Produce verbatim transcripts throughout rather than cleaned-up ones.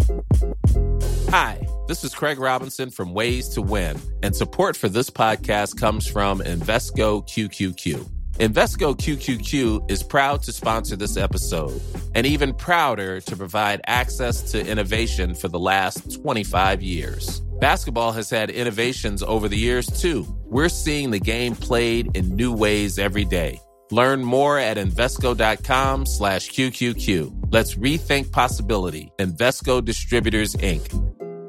Hi, this is Craig Robinson from Ways to Win, and support for this podcast comes from Invesco Q Q Q. Invesco Q Q Q is proud to sponsor this episode, and even prouder to provide access to innovation for the last twenty-five years. Basketball has had innovations over the years, too. We're seeing the game played in new ways every day. Learn more at Invesco.com slash QQQ. Let's rethink possibility. Invesco Distributors, Incorporated.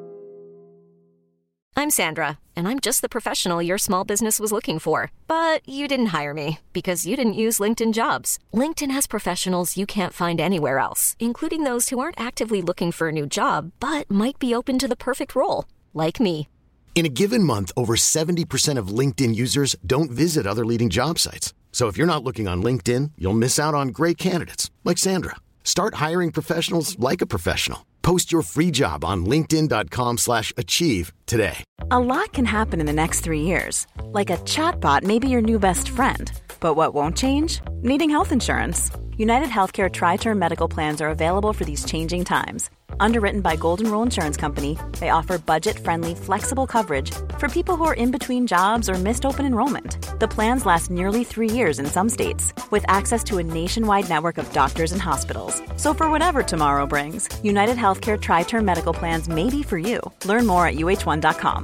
I'm Sandra, and I'm just the professional your small business was looking for. But you didn't hire me because you didn't use LinkedIn Jobs. LinkedIn has professionals you can't find anywhere else, including those who aren't actively looking for a new job, but might be open to the perfect role, like me. In a given month, over seventy percent of LinkedIn users don't visit other leading job sites. So if you're not looking on LinkedIn, you'll miss out on great candidates like Sandra. Start hiring professionals like a professional. Post your free job on linkedin.com slash achieve today. A lot can happen in the next three years. Like a chatbot may be your new best friend. But what won't change? Needing health insurance. United Healthcare Tri-Term Medical Plans are available for these changing times. Underwritten by Golden Rule Insurance Company, they offer budget-friendly, flexible coverage for people who are in between jobs or missed open enrollment. The plans last nearly three years in some states, with access to a nationwide network of doctors and hospitals. So for whatever tomorrow brings, United Healthcare Tri-Term Medical Plans may be for you. Learn more at U H one dot com.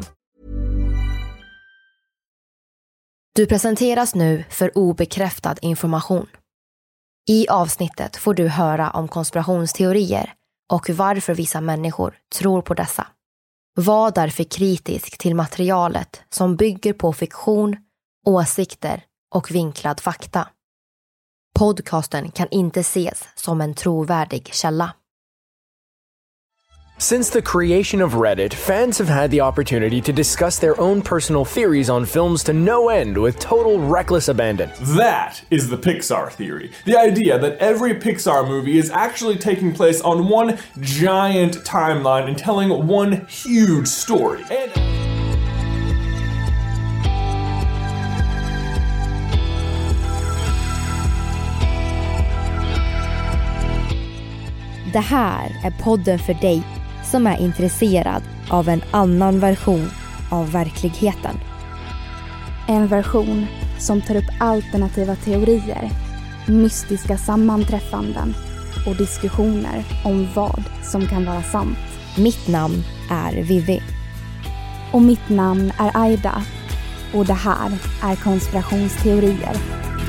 Du presenteras nu för obekräftad information. I avsnittet får du höra om konspirationsteorier och varför vissa människor tror på dessa. Var därför kritisk till materialet som bygger på fiktion, åsikter och vinklad fakta. Podcasten kan inte ses som en trovärdig källa. Since the creation of Reddit, fans have had the opportunity to discuss their own personal theories on films to no end with total reckless abandon. That is the Pixar theory. The idea that every Pixar movie is actually taking place on one giant timeline and telling one huge story. And det här är podden för dig som är intresserad av en annan version av verkligheten. En version som tar upp alternativa teorier, mystiska sammanträffanden och diskussioner om vad som kan vara sant. Mitt namn är Vivi. Och mitt namn är Aida. Och det här är konspirationsteorier.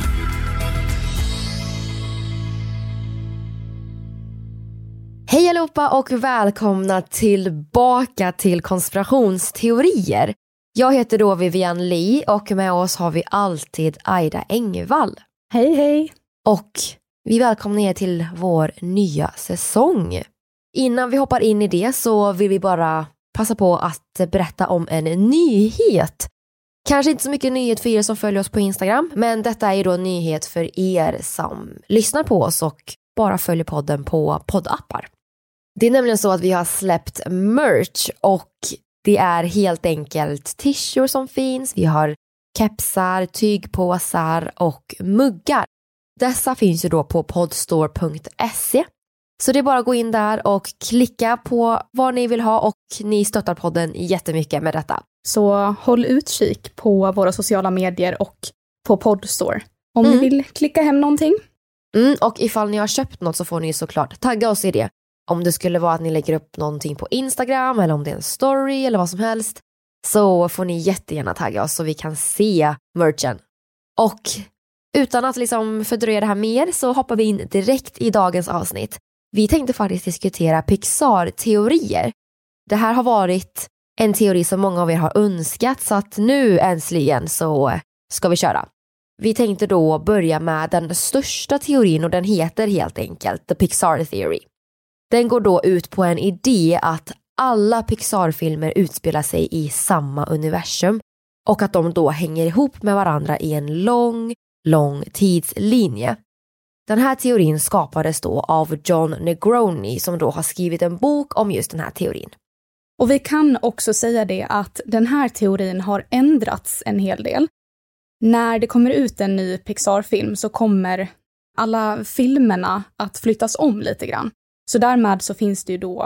Hej allihopa och välkomna tillbaka till konspirationsteorier. Jag heter då Vivian Lee och med oss har vi alltid Aida Engvall. Hej hej! Och vi välkomnar er till vår nya säsong. Innan vi hoppar in i det så vill vi bara passa på att berätta om en nyhet. Kanske inte så mycket nyhet för er som följer oss på Instagram, men detta är ju då en nyhet för er som lyssnar på oss och bara följer podden på poddappar. Det är nämligen så att vi har släppt merch och det är helt enkelt t-shirts som finns. Vi har kepsar, tygpåsar och muggar. Dessa finns ju då på podstore punkt se. Så det är bara att gå in där och klicka på vad ni vill ha och ni stöttar podden jättemycket med detta. Så håll utkik på våra sociala medier och på Podstore om mm. ni vill klicka hem någonting. Mm, och ifall ni har köpt något så får ni såklart tagga oss i det. Om det skulle vara att ni lägger upp någonting på Instagram eller om det är en story eller vad som helst, så får ni jättegärna tagga oss så vi kan se merchen. Och utan att liksom fördröja det här mer så hoppar vi in direkt i dagens avsnitt. Vi tänkte faktiskt diskutera Pixar-teorier. Det här har varit en teori som många av er har önskat, så att nu äntligen så ska vi köra. Vi tänkte då börja med den största teorin och den heter helt enkelt The Pixar Theory. Den går då ut på en idé att alla Pixar-filmer utspelar sig i samma universum och att de då hänger ihop med varandra i en lång, lång tidslinje. Den här teorin skapades då av John Negroni som då har skrivit en bok om just den här teorin. Och vi kan också säga det att den här teorin har ändrats en hel del. När det kommer ut en ny Pixar-film så kommer alla filmerna att flyttas om lite grann. Så därmed så finns det ju då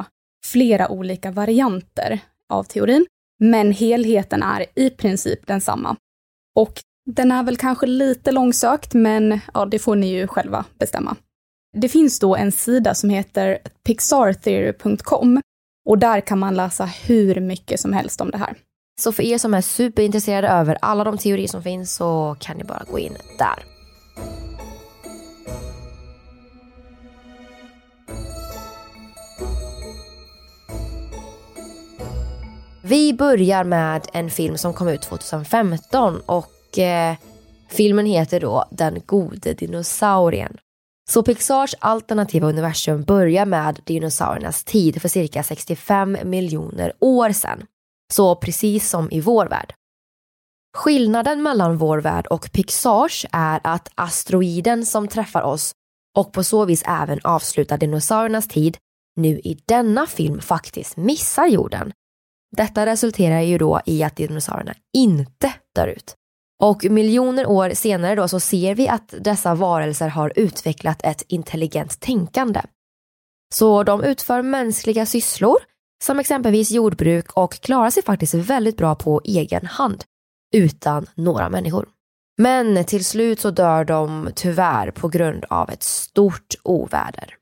flera olika varianter av teorin, men helheten är i princip densamma. Och den är väl kanske lite långsökt, men ja, det får ni ju själva bestämma. Det finns då en sida som heter pixar theory punkt com och där kan man läsa hur mycket som helst om det här. Så för er som är superintresserade över alla de teorier som finns så kan ni bara gå in där. Vi börjar med en film som kom ut tjugohundrafemton och eh, filmen heter då Den gode dinosaurien. Så Pixars alternativa universum börjar med dinosauriernas tid för cirka sextiofem miljoner år sedan. Så precis som i vår värld. Skillnaden mellan vår värld och Pixars är att asteroiden som träffar oss och på så vis även avslutar dinosauriernas tid nu i denna film faktiskt missar jorden. Detta resulterar ju då i att dinosaurierna inte dör ut. Och miljoner år senare då så ser vi att dessa varelser har utvecklat ett intelligent tänkande. Så de utför mänskliga sysslor som exempelvis jordbruk och klarar sig faktiskt väldigt bra på egen hand utan några människor. Men till slut så dör de tyvärr på grund av ett stort oväder.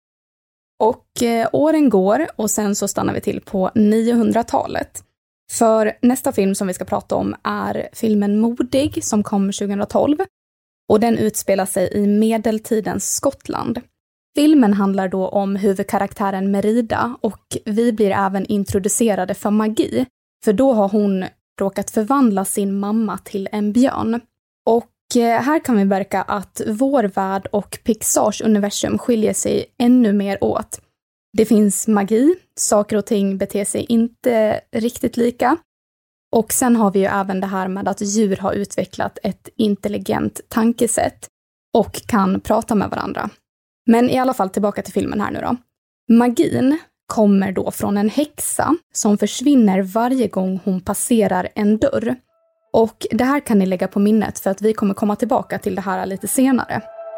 Och eh, åren går och sen så stannar vi till på niohundratalet. För nästa film som vi ska prata om är filmen Modig som kom tjugotolv. Och den utspelar sig i medeltidens Skottland. Filmen handlar då om huvudkaraktären Merida och vi blir även introducerade för magi. För då har hon råkat förvandla sin mamma till en björn. Och här kan vi märka att vår värld och Pixars universum skiljer sig ännu mer åt. Det finns magi, saker och ting beter sig inte riktigt lika. Och sen har vi ju även det här med att djur har utvecklat ett intelligent tankesätt och kan prata med varandra. Men i alla fall tillbaka till filmen här nu då. Magin kommer då från en häxa som försvinner varje gång hon passerar en dörr. Och det här kan ni lägga på minnet för att vi kommer komma tillbaka till det här lite senare.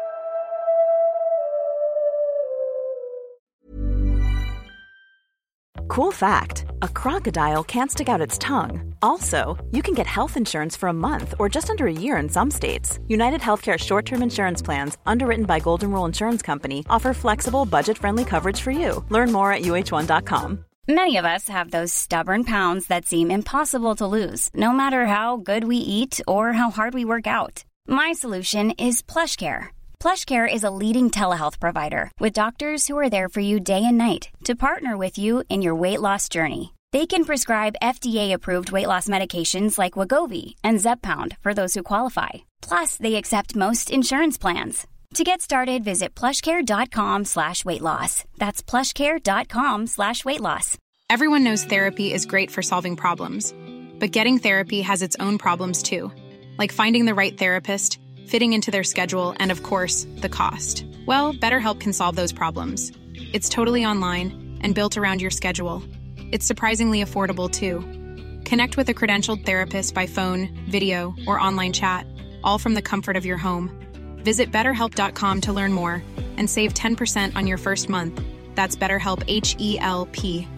Cool fact, a crocodile can't stick out its tongue. Also, you can get health insurance for a month or just under a year in some states. United Healthcare short-term insurance plans, underwritten by Golden Rule Insurance Company, offer flexible, budget-friendly coverage for you. Learn more at U H one dot com. Many of us have those stubborn pounds that seem impossible to lose, no matter how good we eat or how hard we work out. My solution is PlushCare. PlushCare is a leading telehealth provider with doctors who are there for you day and night to partner with you in your weight loss journey. They can prescribe F D A-approved weight loss medications like Wegovy and Zepbound for those who qualify. Plus, they accept most insurance plans. To get started, visit plushcare.com slash weight loss. That's plushcare.com slash weight loss. Everyone knows therapy is great for solving problems, but getting therapy has its own problems too, like finding the right therapist, fitting into their schedule, and of course, the cost. Well, BetterHelp can solve those problems. It's totally online and built around your schedule. It's surprisingly affordable too. Connect with a credentialed therapist by phone, video, or online chat, all from the comfort of your home. Visit better help dot com to learn more and save ten percent on your first month. That's BetterHelp, H E L P.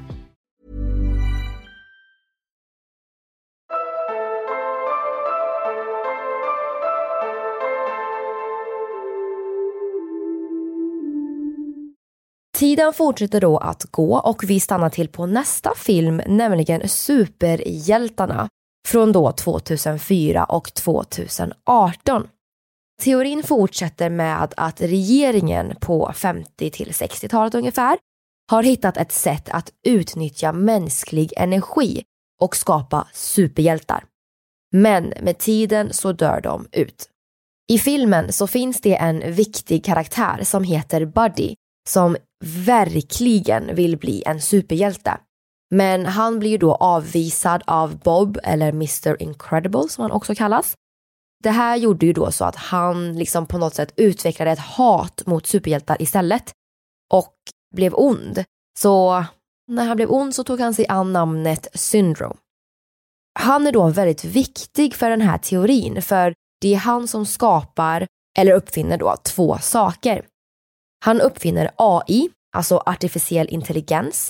Tiden fortsätter då att gå och vi stannar till på nästa film, nämligen Superhjältarna från då tvåtusenfyra och tjugoarton. Teorin fortsätter med att regeringen på femtio till sextiotalet ungefär har hittat ett sätt att utnyttja mänsklig energi och skapa superhjältar. Men med tiden så dör de ut. I filmen så finns det en viktig karaktär som heter Buddy som verkligen vill bli en superhjälte. Men han blir då avvisad av Bob eller mister Incredible som han också kallas. Det här gjorde ju då så att han liksom på något sätt utvecklade ett hat mot superhjältar istället och blev ond. Så när han blev ond så tog han sig an namnet Syndrome. Han är då väldigt viktig för den här teorin för det är han som skapar eller uppfinner då två saker. Han uppfinner A I, alltså artificiell intelligens,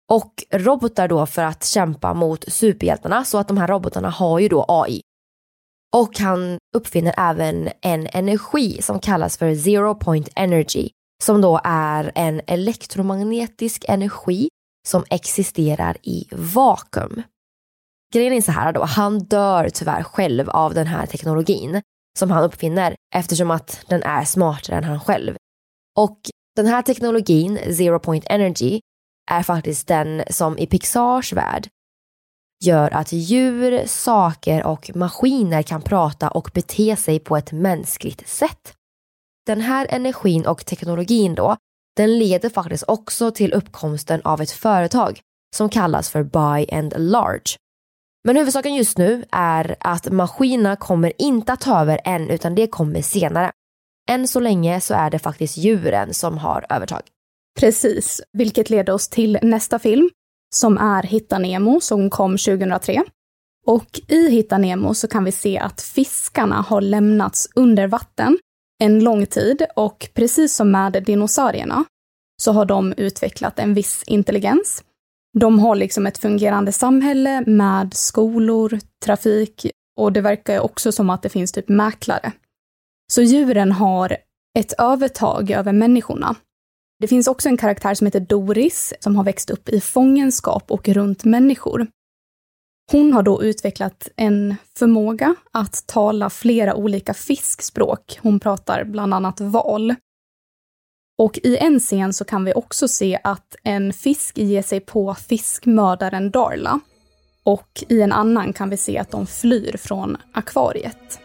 och robotar då för att kämpa mot superhjältarna, så att de här robotarna har ju då A I. Och han uppfinner även en energi som kallas för zero point energy, som då är en elektromagnetisk energi som existerar i vakuum. Grejen är så här då, han dör tyvärr själv av den här teknologin som han uppfinner, eftersom att den är smartare än han själv. Och den här teknologin, zero point energy, är faktiskt den som i Pixars värld gör att djur, saker och maskiner kan prata och bete sig på ett mänskligt sätt. Den här energin och teknologin då, den leder faktiskt också till uppkomsten av ett företag som kallas för By and Large. Men huvudsaken just nu är att maskinerna kommer inte att ta över än, utan det kommer senare. Än så länge så är det faktiskt djuren som har övertag. Precis, vilket leder oss till nästa film som är Hitta Nemo som kom tjugohundratre. Och i Hitta Nemo så kan vi se att fiskarna har lämnats under vatten en lång tid, och precis som med dinosaurierna så har de utvecklat en viss intelligens. De har liksom ett fungerande samhälle med skolor, trafik, och det verkar också som att det finns typ mäklare. Så djuren har ett övertag över människorna. Det finns också en karaktär som heter Doris som har växt upp i fångenskap och runt människor. Hon har då utvecklat en förmåga att tala flera olika fiskspråk. Hon pratar bland annat val. Och i en scen så kan vi också se att en fisk ger sig på fiskmördaren Darla. Och i en annan kan vi se att de flyr från akvariet.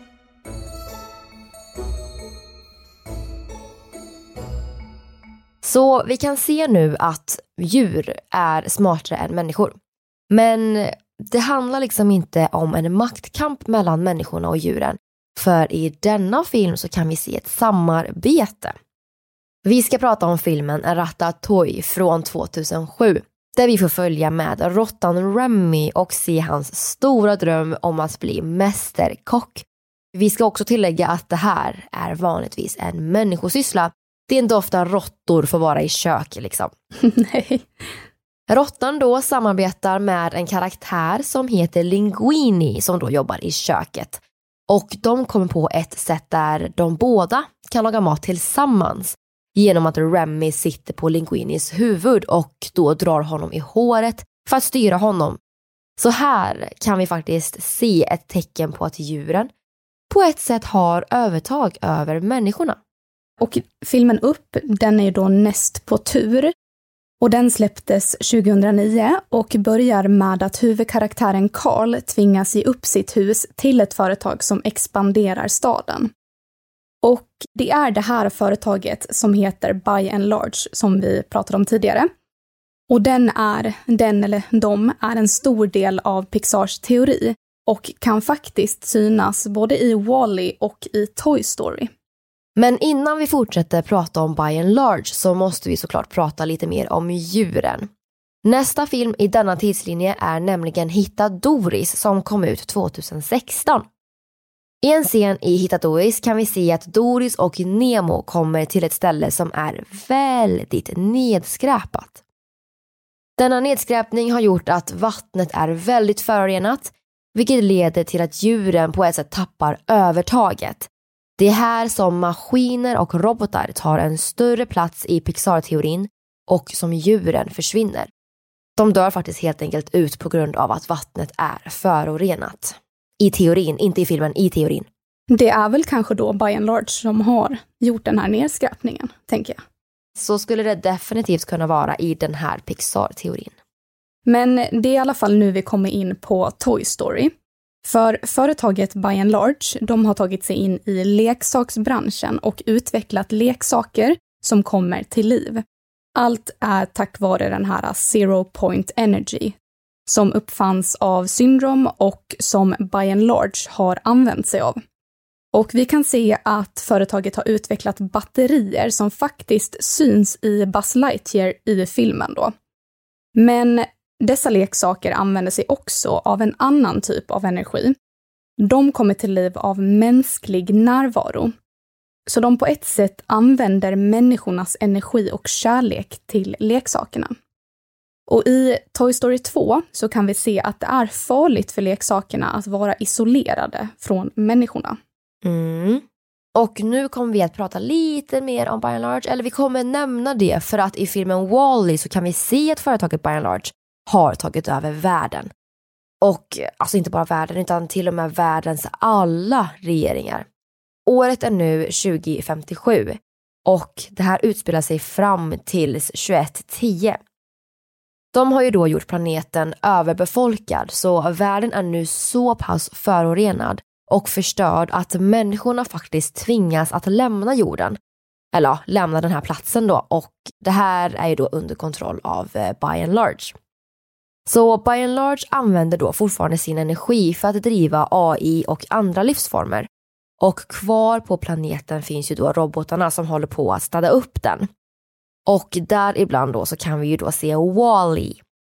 Så vi kan se nu att djur är smartare än människor. Men det handlar liksom inte om en maktkamp mellan människorna och djuren. För i denna film så kan vi se ett samarbete. Vi ska prata om filmen Ratatouille från tvåtusensju. Där vi får följa med råttan Remy och se hans stora dröm om att bli mästerkock. Vi ska också tillägga att det här är vanligtvis en människosyssla. Det är inte ofta råttor får vara i kök liksom. Nej. Råttan då samarbetar med en karaktär som heter Linguini som då jobbar i köket. Och de kommer på ett sätt där de båda kan laga mat tillsammans. Genom att Remy sitter på Linguinis huvud och då drar honom i håret för att styra honom. Så här kan vi faktiskt se ett tecken på att djuren på ett sätt har övertag över människorna. Och filmen Upp, den är ju då näst på tur. Och den släpptes tjugohundranio och börjar med att huvudkaraktären Carl tvingas ge upp sitt hus till ett företag som expanderar staden. Och det är det här företaget som heter By and Large som vi pratade om tidigare. Och den är, den eller de är en stor del av Pixars teori och kan faktiskt synas både i Wall-E och i Toy Story. Men innan vi fortsätter prata om By and Large så måste vi såklart prata lite mer om djuren. Nästa film i denna tidslinje är nämligen Hitta Doris som kom ut tjugohundrasexton. I en scen i Hitta Doris kan vi se att Doris och Nemo kommer till ett ställe som är väldigt nedskräpat. Denna nedskräpning har gjort att vattnet är väldigt förorenat, vilket leder till att djuren på ett sätt tappar övertaget. Det är här som maskiner och robotar tar en större plats i Pixar-teorin och som djuren försvinner. De dör faktiskt helt enkelt ut på grund av att vattnet är förorenat. I teorin, inte i filmen, i teorin. Det är väl kanske då By and Large som har gjort den här nedskräpningen, tänker jag. Så skulle det definitivt kunna vara i den här Pixar-teorin. Men det är i alla fall nu vi kommer in på Toy Story. För företaget By and Large, de har tagit sig in i leksaksbranschen och utvecklat leksaker som kommer till liv. Allt är tack vare den här Zero Point Energy som uppfanns av Syndrome och som By and Large har använt sig av. Och vi kan se att företaget har utvecklat batterier som faktiskt syns i Buzz Lightyear i filmen då. Men dessa leksaker använder sig också av en annan typ av energi. De kommer till liv av mänsklig närvaro. Så de på ett sätt använder människornas energi och kärlek till leksakerna. Och i Toy Story två så kan vi se att det är farligt för leksakerna att vara isolerade från människorna. Mm. Och nu kommer vi att prata lite mer om By and Large, eller vi kommer nämna det för att i filmen Wall-E så kan vi se att företaget By and Large har tagit över världen. Och alltså inte bara världen utan till och med världens alla regeringar. Året är nu tjugo femtiosju och det här utspelar sig fram tills tjugoett tio. De har ju då gjort planeten överbefolkad, så världen är nu så pass förorenad och förstörd att människorna faktiskt tvingas att lämna jorden. Eller ja, lämna den här platsen då, och det här är ju då under kontroll av By and Large. Så By and Large använder då fortfarande sin energi för att driva A I och andra livsformer. Och kvar på planeten finns ju då robotarna som håller på att städa upp den. Och där ibland då så kan vi ju då se Wall-E.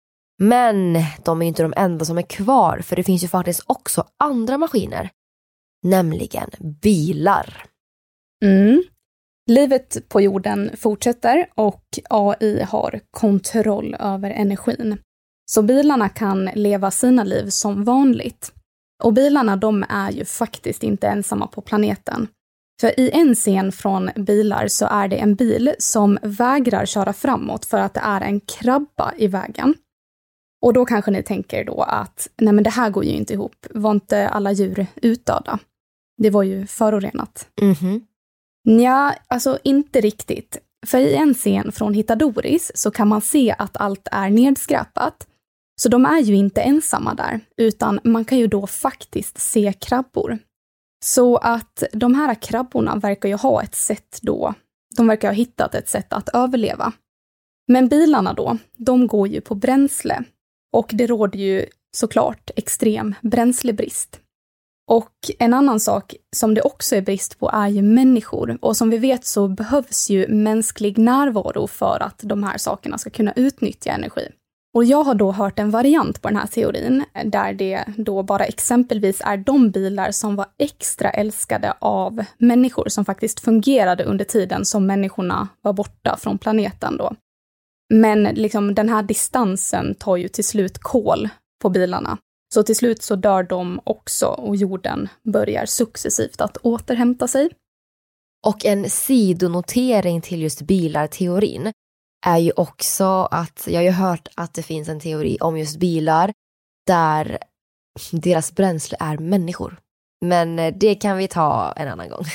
Men de är inte de enda som är kvar, för det finns ju faktiskt också andra maskiner. Nämligen bilar. Mm. Livet på jorden fortsätter och A I har kontroll över energin. Så bilarna kan leva sina liv som vanligt. Och bilarna, de är ju faktiskt inte ensamma på planeten. För i en scen från bilar så är det en bil som vägrar köra framåt för att det är en krabba i vägen. Och då kanske ni tänker då att nej men det här går ju inte ihop. Var inte alla djur utdöda? Det var ju förorenat. Mhm. Nja, alltså inte riktigt. För i en scen från Hitta Doris så kan man se att allt är nedskräpat. Så de är ju inte ensamma där, utan man kan ju då faktiskt se krabbor. Så att de här krabborna verkar ju ha ett sätt då, de verkar ha hittat ett sätt att överleva. Men bilarna då, de går ju på bränsle. Och det råder ju såklart extrem bränslebrist. Och en annan sak som det också är brist på är ju människor. Och som vi vet så behövs ju mänsklig närvaro för att de här sakerna ska kunna utnyttja energi. Och jag har då hört en variant på den här teorin där det då bara exempelvis är de bilar som var extra älskade av människor som faktiskt fungerade under tiden som människorna var borta från planeten då. Men liksom den här distansen tar ju till slut kål på bilarna. Så till slut så dör de också och jorden börjar successivt att återhämta sig. Och en sidonotering till just bilar-teorin är ju också att jag har ju hört att det finns en teori om just bilar där deras bränsle är människor. Men det kan vi ta en annan gång.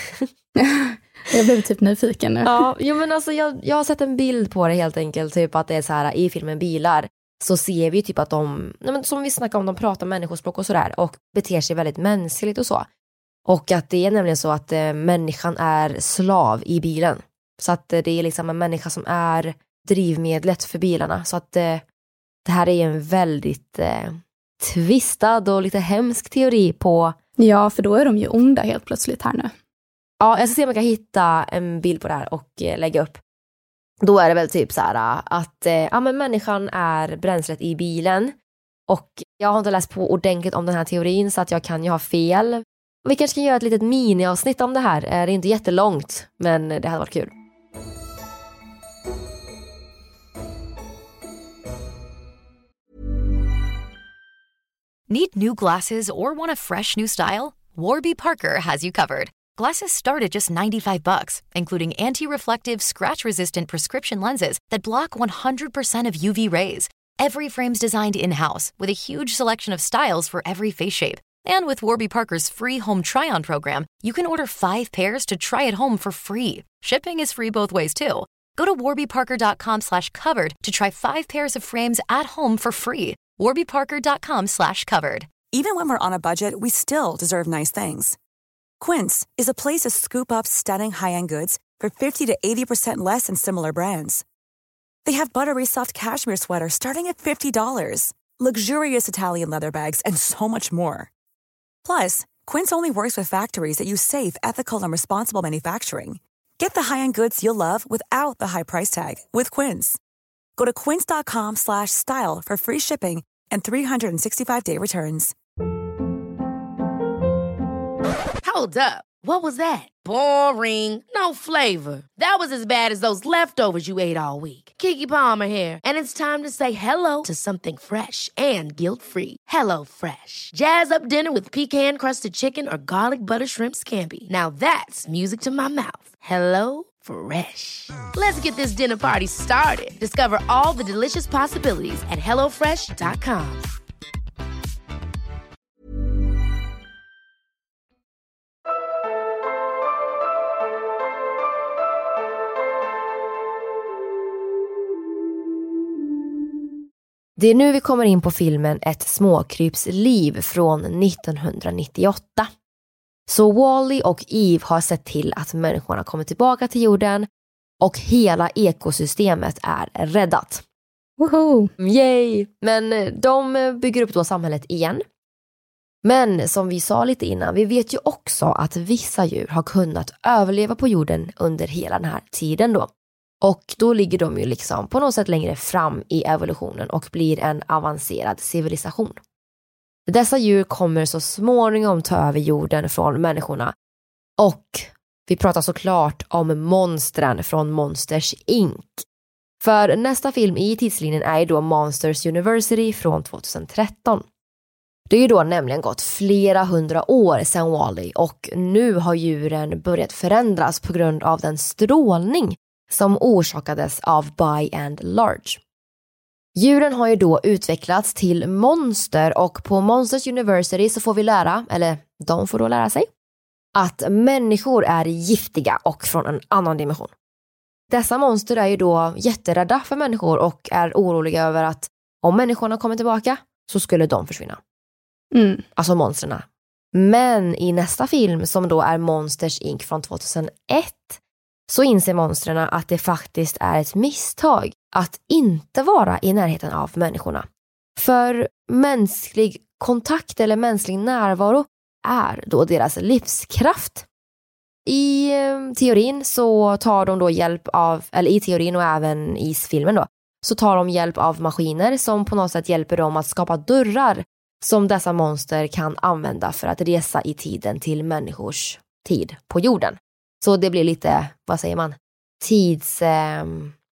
Jag blev typ nyfiken nu. Ja, jo, men alltså jag, jag har sett en bild på det helt enkelt. Typ att det är så här i filmen Bilar. Så ser vi typ att de, nej men som vi snackar om, de pratar människospråk och sådär. Och beter sig väldigt mänskligt och så. Och att det är nämligen så att eh, människan är slav i bilen. Så att eh, det är liksom en människa som är drivmedlet för bilarna. Så att eh, det här är en väldigt eh, tvistad och lite hemsk teori på... Ja, för då är de ju onda helt plötsligt här nu. Ja, jag ska se om jag kan hitta en bild på det här och eh, lägga upp. Då är det väl typ så här att eh, ja, men människan är bränslet i bilen. Och jag har inte läst på ordentligt om den här teorin så att jag kan ju ha fel. Vi kanske kan göra ett litet mini-avsnitt om det här. Det är inte jättelångt, men det hade varit kul. Need new glasses or want a fresh new style? Warby Parker has you covered. Glasses start at just ninety-five bucks, including anti-reflective, scratch-resistant prescription lenses that block one hundred percent of U V rays. Every frame's designed in-house with a huge selection of styles for every face shape. And with Warby Parker's free home try-on program, you can order five pairs to try at home for free. Shipping is free both ways, too. Go to warbyparker.com slash covered to try five pairs of frames at home for free. warbyparker.com slash covered. Even when we're on a budget, we still deserve nice things. Quince is a place to scoop up stunning high-end goods for fifty to eighty percent less than similar brands. They have buttery soft cashmere sweaters starting at fifty dollars, luxurious Italian leather bags, and so much more. Plus, Quince only works with factories that use safe, ethical, and responsible manufacturing. Get the high-end goods you'll love without the high price tag with Quince. Go to quince.com slash style for free shipping and three sixty-five day returns. Hold up. What was that? Boring. No flavor. That was as bad as those leftovers you ate all week. Keke Palmer here, and it's time to say hello to something fresh and guilt-free. Hello Fresh. Jazz up dinner with pecan-crusted chicken or garlic butter shrimp scampi. Now that's music to my mouth. Hello Fresh. Let's get this dinner party started. Discover all the delicious possibilities at hello fresh dot com. Det är nu vi kommer in på filmen Ett småkrypsliv från nittonhundranittioåtta. Så Wall-E och Eve har sett till att människorna kommer tillbaka till jorden och hela ekosystemet är räddat. Woho! Yay! Men de bygger upp då samhället igen. Men som vi sa lite innan, vi vet ju också att vissa djur har kunnat överleva på jorden under hela den här tiden då. Och då ligger de ju liksom på något sätt längre fram i evolutionen och blir en avancerad civilisation. Dessa djur kommer så småningom ta över jorden från människorna. Och vi pratar såklart om monstren från Monsters incorporated. För nästa film i tidslinjen är ju då Monsters University från tjugohundratretton. Det är ju då nämligen gått flera hundra år sedan Wall-E och nu har djuren börjat förändras på grund av den strålning som orsakades av By and Large. Djuren har ju då utvecklats till monster och på Monsters University så får vi lära, eller de får då lära sig, att människor är giftiga och från en annan dimension. Dessa monster är ju då jätterädda för människor och är oroliga över att om människorna kommer tillbaka så skulle de försvinna. Mm. Alltså monsterna. Men i nästa film som då är Monsters incorporated från tjugohundraett så inser monstren att det faktiskt är ett misstag att inte vara i närheten av människorna. För mänsklig kontakt eller mänsklig närvaro är då deras livskraft. I teorin så tar de då hjälp av, eller i teorin och även i filmen då, så tar de hjälp av maskiner som på något sätt hjälper dem att skapa dörrar som dessa monster kan använda för att resa i tiden till människors tid på jorden. Så det blir lite, vad säger man, tids... Eh...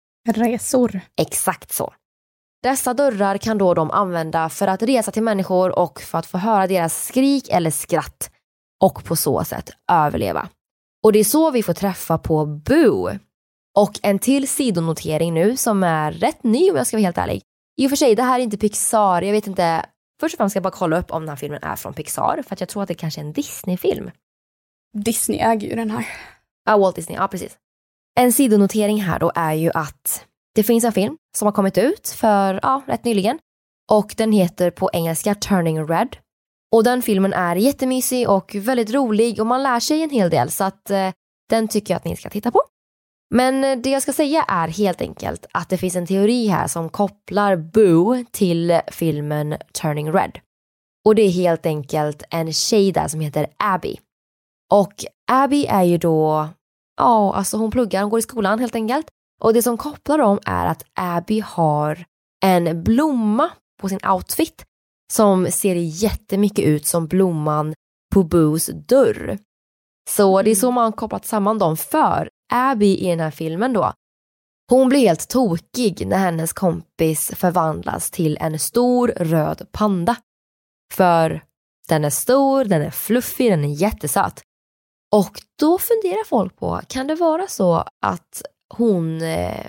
resor. Exakt så. Dessa dörrar kan då de använda för att resa till människor och för att få höra deras skrik eller skratt och på så sätt överleva. Och det är så vi får träffa på Boo. Och en till sidonotering nu som är rätt ny om jag ska vara helt ärlig. I och för sig, det här är inte Pixar. Jag vet inte, först och främst ska jag bara kolla upp om den här filmen är från Pixar. För att jag tror att det kanske är en Disney-film. Disney äger ju den här. Ja, Walt Disney, ja precis. En sidonotering här då är ju att det finns en film som har kommit ut för, ja, rätt nyligen. Och den heter på engelska Turning Red. Och den filmen är jättemysig och väldigt rolig och man lär sig en hel del så att eh, den tycker jag att ni ska titta på. Men det jag ska säga är helt enkelt att det finns en teori här som kopplar Boo till filmen Turning Red. Och det är helt enkelt en tjej där som heter Abby. Och Abby är ju då, ja alltså hon pluggar, hon går i skolan helt enkelt. Och det som kopplar dem är att Abby har en blomma på sin outfit som ser jättemycket ut som blomman på Boos dörr. Så det är så man kopplat samman dem för Abby i den här filmen då. Hon blir helt tokig när hennes kompis förvandlas till en stor röd panda. För den är stor, den är fluffig, den är jättesöt. Och då funderar folk på, kan det vara så att hon eh,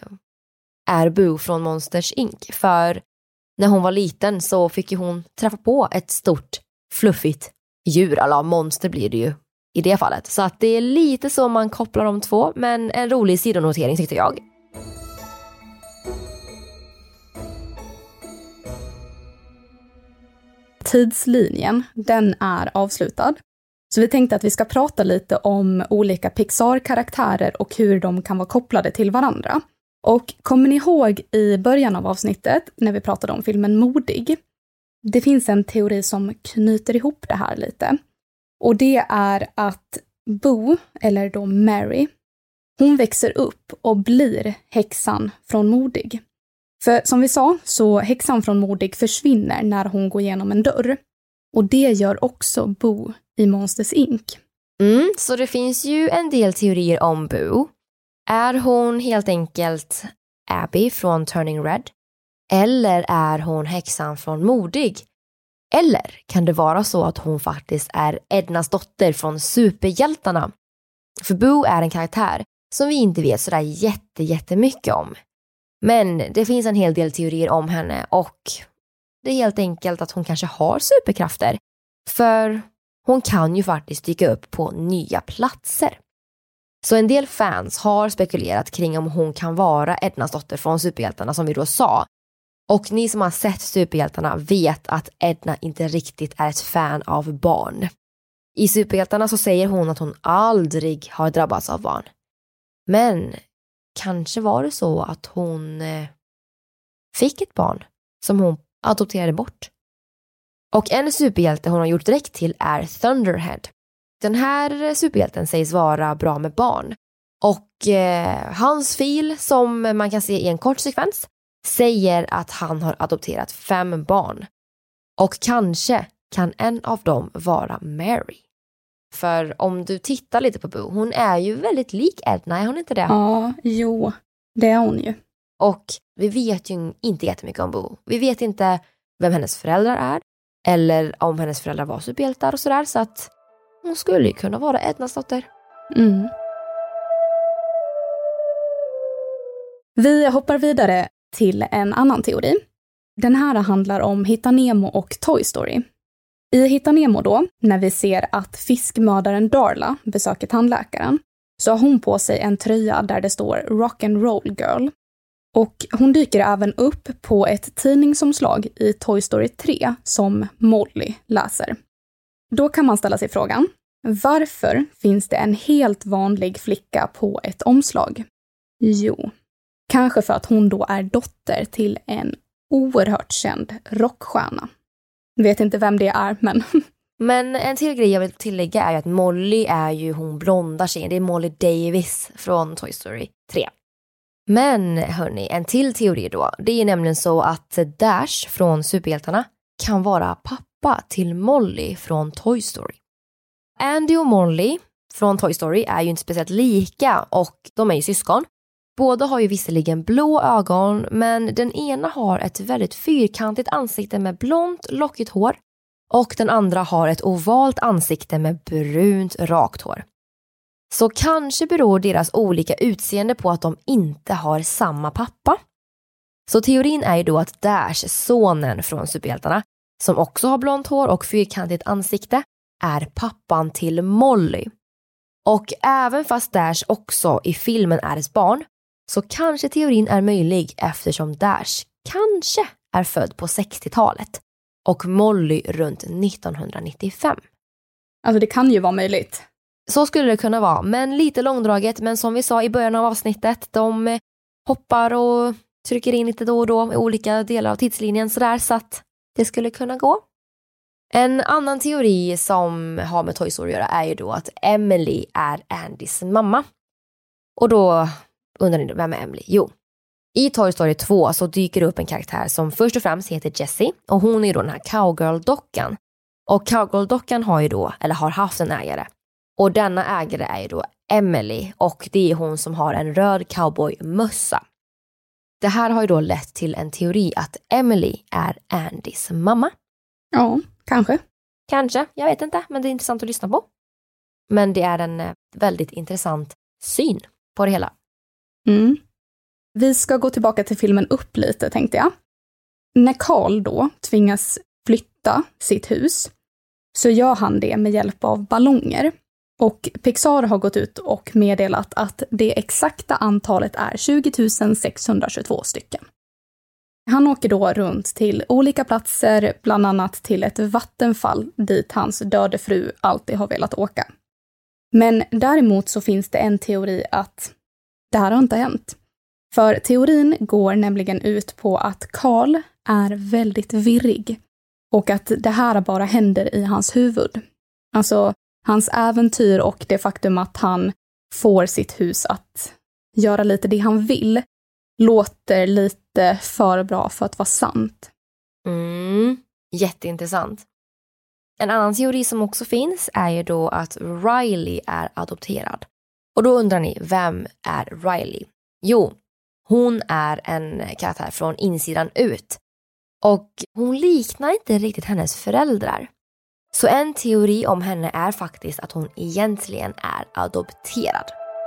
är Boo från Monsters incorporated? För när hon var liten så fick ju hon träffa på ett stort, fluffigt djur. Eller monster blir det ju i det fallet. Så att det är lite så man kopplar de två. Men en rolig sidonotering tyckte jag. Tidslinjen, den är avslutad. Så vi tänkte att vi ska prata lite om olika Pixar-karaktärer och hur de kan vara kopplade till varandra. Och kommer ni ihåg i början av avsnittet när vi pratade om filmen Modig? Det finns en teori som knyter ihop det här lite. Och det är att Boo, eller då Mary, hon växer upp och blir häxan från Modig. För som vi sa så häxan från Modig försvinner när hon går igenom en dörr. Och det gör också Boo i Monsters incorporated. Mm, så det finns ju en del teorier om Boo. Är hon helt enkelt Abby från Turning Red? Eller är hon häxan från Modig? Eller kan det vara så att hon faktiskt är Ednas dotter från Superhjältarna? För Boo är en karaktär som vi inte vet sådär jätte, jättemycket om. Men det finns en hel del teorier om henne och det är helt enkelt att hon kanske har superkrafter. För hon kan ju faktiskt dyka upp på nya platser. Så en del fans har spekulerat kring om hon kan vara Ednas dotter från Superhjältarna som vi då sa. Och ni som har sett Superhjältarna vet att Edna inte riktigt är ett fan av barn. I Superhjältarna så säger hon att hon aldrig har drabbats av barn. Men kanske var det så att hon eh, fick ett barn som hon adopterade bort. Och en superhjälte hon har gjort direkt till är Thunderhead. Den här superhjälten sägs vara bra med barn. Och eh, hans fil som man kan se i en kort sekvens säger att han har adopterat fem barn. Och kanske kan en av dem vara Mary. För om du tittar lite på Boo, hon är ju väldigt lik Edna, är hon inte det? Ja, jo, det är hon ju. Och vi vet ju inte jättemycket om Boo. Vi vet inte vem hennes föräldrar är. Eller om hennes föräldrar var superhjältar och sådär. Så att hon skulle ju kunna vara Ednas dotter. Mm. Vi hoppar vidare till en annan teori. Den här handlar om Hitta Nemo och Toy Story. I Hitta Nemo då, när vi ser att fiskmördaren Darla besöker tandläkaren, så har hon på sig en tröja där det står Rock and Roll Girl. Och hon dyker även upp på ett tidningsomslag i Toy Story tre som Molly läser. Då kan man ställa sig frågan, varför finns det en helt vanlig flicka på ett omslag? Jo, kanske för att hon då är dotter till en oerhört känd rockstjärna. Vet inte vem det är, men... Men en till grej jag vill tillägga är att Molly är ju hon blonda tjejen. Det är Molly Davis från Toy Story tre. Men hörni, en till teori då. Det är nämligen så att Dash från Superhjältarna kan vara pappa till Molly från Toy Story. Andy och Molly från Toy Story är ju inte speciellt lika och de är ju syskon. Båda har ju visserligen blå ögon, men den ena har ett väldigt fyrkantigt ansikte med blont, lockigt hår och den andra har ett ovalt ansikte med brunt, rakt hår. Så kanske beror deras olika utseende på att de inte har samma pappa. Så teorin är ju då att Dash, sonen från Superhjältarna, som också har blont hår och fyrkantigt ansikte, är pappan till Molly. Och även fast Dash också i filmen är ett barn, så kanske teorin är möjlig eftersom Dash kanske är född på sextiotalet och Molly runt nittonhundranittiofem. Alltså det kan ju vara möjligt. Så skulle det kunna vara, men lite långdraget. Men som vi sa i början av avsnittet, de hoppar och trycker in lite då och då i olika delar av tidslinjen sådär, så att det skulle kunna gå. En annan teori som har med Toy Story att göra är ju då att Emily är Andys mamma. Och då undrar ni, vem är Emily? Jo, i Toy Story två så dyker det upp en karaktär som först och främst heter Jessie. Och hon är ju då den här Cowgirl-dockan. Och Cowgirl-dockan har ju då, eller har haft en ägare. Och denna ägare är ju då Emily och det är hon som har en röd cowboymössa. Det här har ju då lett till en teori att Emily är Andys mamma. Ja, kanske. Kanske, jag vet inte, men det är intressant att lyssna på. Men det är en väldigt intressant syn på det hela. Mm. Vi ska gå tillbaka till filmen Upp lite, tänkte jag. När Carl då tvingas flytta sitt hus så gör han det med hjälp av ballonger. Och Pixar har gått ut och meddelat att det exakta antalet är tjugo tusen sexhundratjugotvå stycken. Han åker då runt till olika platser, bland annat till ett vattenfall dit hans döde fru alltid har velat åka. Men däremot så finns det en teori att det här har inte hänt. För teorin går nämligen ut på att Carl är väldigt virrig och att det här bara händer i hans huvud. Alltså hans äventyr och det faktum att han får sitt hus att göra lite det han vill låter lite för bra för att vara sant. Mm, jätteintressant. En annan teori som också finns är ju då att Riley är adopterad. Och då undrar ni, vem är Riley? Jo, hon är en karaktär från insidan ut. Och hon liknar inte riktigt hennes föräldrar. Så en teori om henne är faktiskt att hon egentligen är adopterad.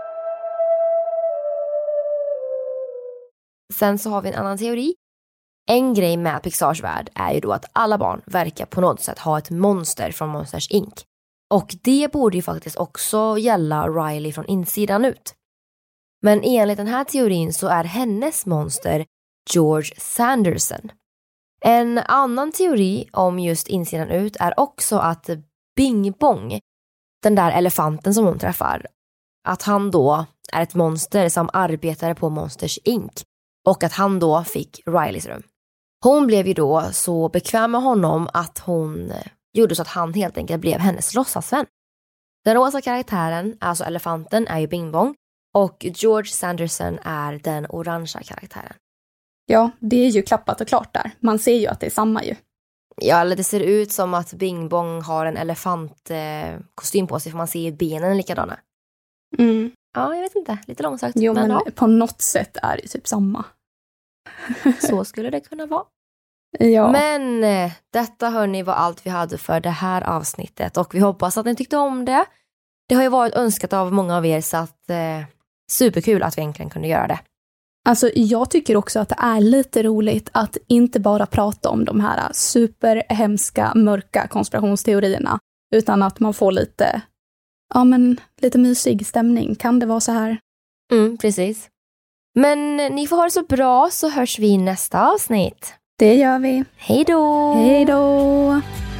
Sen så har vi en annan teori. En grej med Pixars värld är ju då att alla barn verkar på något sätt ha ett monster från Monsters incorporated. Och det borde ju faktiskt också gälla Riley från insidan ut. Men enligt den här teorin så är hennes monster George Sanderson. En annan teori om just insidan ut är också att Bing Bong, den där elefanten som hon träffar, att han då är ett monster som arbetade på Monsters incorporated och att han då fick Rileys rum. Hon blev ju då så bekväm med honom att hon gjorde så att han helt enkelt blev hennes låtsasvän. Den rosa karaktären, alltså elefanten, är ju Bing Bong och George Sanderson är den orangea karaktären. Ja, det är ju klappat och klart där. Man ser ju att det är samma ju. Ja, eller det ser ut som att Bing Bong har en elefantkostym på sig för man ser ju benen likadana. Mm. Ja, jag vet inte. Lite långsökt. Jo, men, men ja. På något sätt är det typ samma. Så skulle det kunna vara. Ja. Men eh, detta hörni var allt vi hade för det här avsnittet. Och vi hoppas att ni tyckte om det. Det har ju varit önskat av många av er så att eh, superkul att vi äntligen kunde göra det. Alltså jag tycker också att det är lite roligt att inte bara prata om de här superhemska, mörka konspirationsteorierna. Utan att man får lite, ja men lite mysig stämning. Kan det vara så här? Mm, precis. Men ni får ha det så bra så hörs vi i nästa avsnitt. Det gör vi. Hej då! Hej då!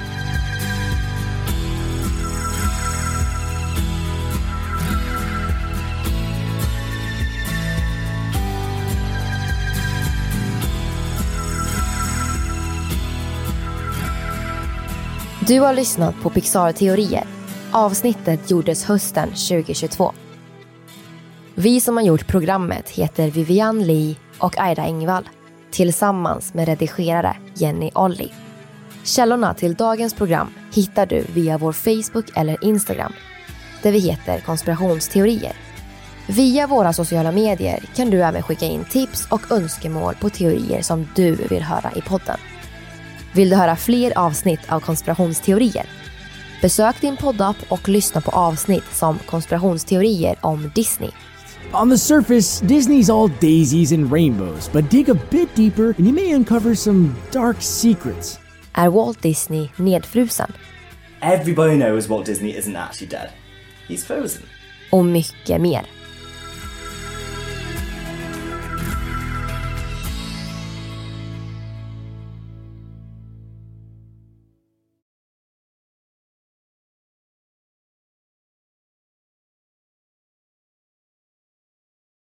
Du har lyssnat på Pixar-teorier. Avsnittet gjordes hösten tjugohundratjugotvå. Vi som har gjort programmet heter Vivian Lee och Aida Engvall. Tillsammans med redigerare Jenny Olli. Källorna till dagens program hittar du via vår Facebook eller Instagram. Där vi heter konspirationsteorier. Via våra sociala medier kan du även skicka in tips och önskemål på teorier som du vill höra i podden. Vill du höra fler avsnitt av konspirationsteorier? Besök din poddapp och lyssna på avsnitt som konspirationsteorier om Disney. On the surface, Disney's all daisies and rainbows, but dig a bit deeper and you may uncover some dark secrets. Är Walt Disney nedfrusen? Everybody knows Walt Disney isn't actually dead. He's frozen. Och mycket mer.